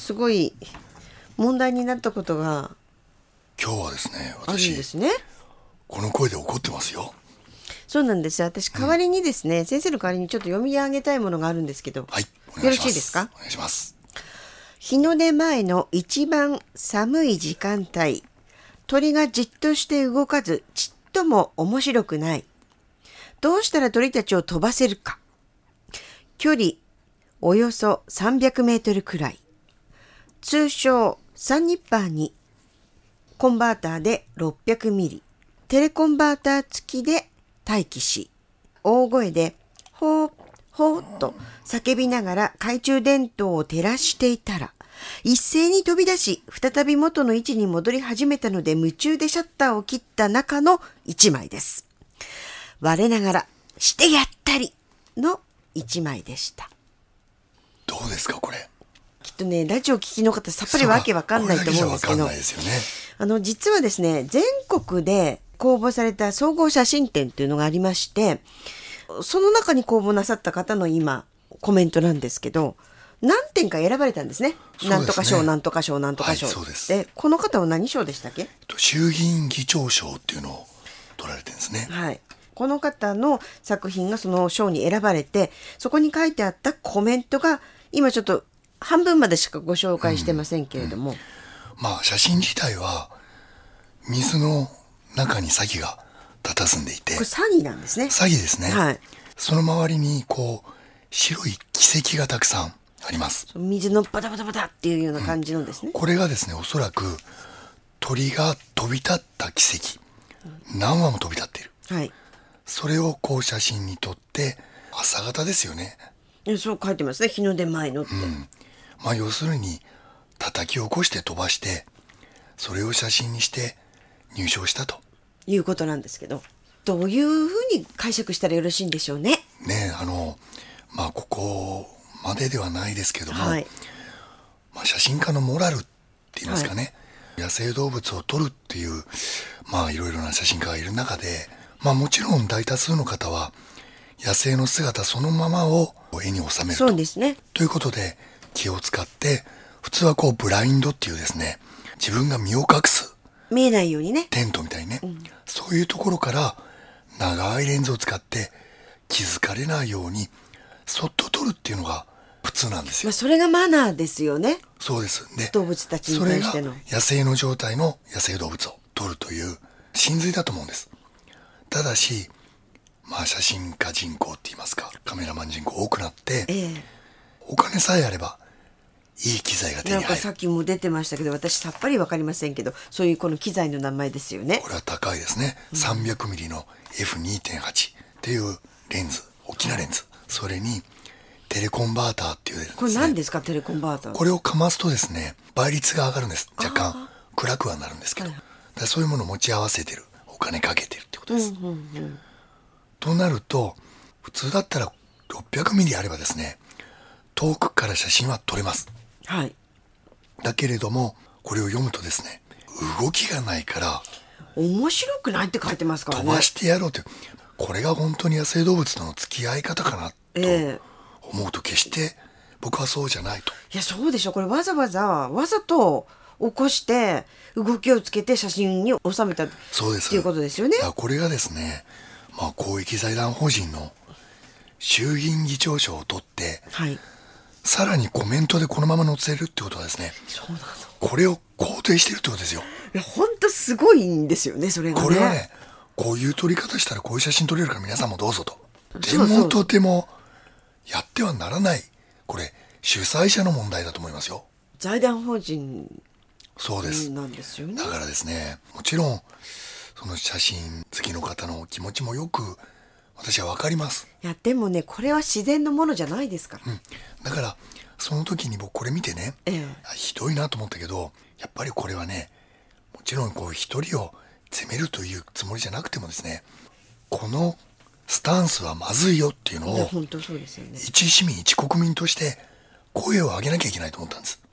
すごい問題になったことが今日はですね、 あるん私ですね。 この声で怒ってますよ。 そうなんです。私代わりにですね、先生の代わりにちょっと読み上げたいものがあるんですけど、 はい、およろ願いします。 しいですか？ お願いします。 日の出前の一番寒い時間帯、鳥がじっとして動かず、ちっとも面白くない。どうしたら鳥たちを飛ばせるか。距離およそ300メートルくらい。通称サンニッパーにコンバーターで600ミリ、テレコンバーター付きで待機し、大声でほーほーっと叫びながら懐中電灯を照らしていたら、一斉に飛び出し、再び元の位置に戻り始めたので、夢中でシャッターを切った中の一枚です。我ながらしてやったりの一枚でした。 どうですかこれ。 きっとね、ラジオ聞きの方さっぱりわけわかんないと思うんですけど、 これだけじゃわかんないですよね。 実はですね、全国で公募された総合写真展っていうのがありまして、その中に公募なさった方の今コメントなんですけど、何点か選ばれたんですね。 そうですね、 なんとか賞なんとか賞なんとか賞、 はい、そうです。 でこの方は何賞でしたっけ？ 衆議院議長賞っていうのを取られてるんですね。 はい、この方の作品がその賞に選ばれて、そこに書いてあったコメントが今ちょっと半分までしかご紹介してませんけれども、 まあ写真自体は水の中にサギが佇んでいて、 これ詐欺なんですね。 サギですね、 はい、 その周りにこう白い軌跡がたくさんあります。 水のバタバタバタっていうような感じのですね、 これがですね、おそらく鳥が飛び立った軌跡、何羽も飛び立っている、 はい、 それをこう写真に撮って、朝方ですよね。 そう書いてますね、日の出前のって、 まあ要するに叩き起こして飛ばして、それを写真にして入賞したということなんですけど、どういうふうに解釈したらよろしいんでしょうね。 ね。まあここまでではないですけども、 はい、 まあ、写真家のモラルって言いますかね、野生動物を撮るっていう、まあいろいろな写真家がいる中で、まあもちろん大多数の方は野生の姿そのままを絵に収めると。 そうですね。 ということで気を使って、普通はこうブラインドっていうですね、自分が身を隠す見えないようにね。 テントみたいにね、そういうところから長いレンズを使って気づかれないようにそっと撮るっていうのが普通なんですよ。 それがマナーですよね。 そうです。で、 動物たちに対しての。 それが野生の状態の野生動物を撮るという真髄だと思うんです。ただし、まあ写真家人口って言いますか、カメラマン人口多くなって、お金さえあればいい機材が手に入る。 なんかさっきも出てましたけど、私さっぱりわかりませんけど、そういうこの機材の名前ですよね。 これは高いですね。300ミリの F2.8 っていうレンズ、大きなレンズ。それにテレコンバーターっていうですね。 これ何ですか、テレコンバーター。 これをかますとですね、倍率が上がるんです。若干暗くはなるんですけど、だからそういうものを持ち合わせてる、お金かけてるってことです。となると、普通だったら600ミリあればですね、遠くから写真は撮れます。 はい。 だけれども、これを読むとですね、動きがないから面白くないって書いてますからね。 飛ばしてやろうという、これが本当に野生動物との付き合い方かなと思うと、決して僕はそうじゃないと。 いや、そうでしょ。これわざと起こして動きをつけて写真に収めたっていうことですよね。 だからこれがですね、まあ公益財団法人の衆議院議長賞を取って、 はい、 さらにコメントでこのまま載せるってことはですね、 そうなの。 これを肯定してるってことですよ。 いや、本当すごいんですよね、それがね。 これはね、こういう撮り方したらこういう写真撮れるから皆さんもどうぞと。でもとてもやってはならない。これ主催者の問題だと思いますよ。 財団法人そうです。 なんですよね。 だからですね、もちろんその写真好きの方の気持ちもよく私は分かります。 いや、でもね、これは自然のものじゃないですから。 だからその時に僕これ見てね、ひどいなと思ったけど、やっぱりこれはね、もちろんこう一人を責めるというつもりじゃなくてもですね、このスタンスはまずいよっていうのを、 本当そうですよね。 一市民一国民として声を上げなきゃいけないと思ったんです。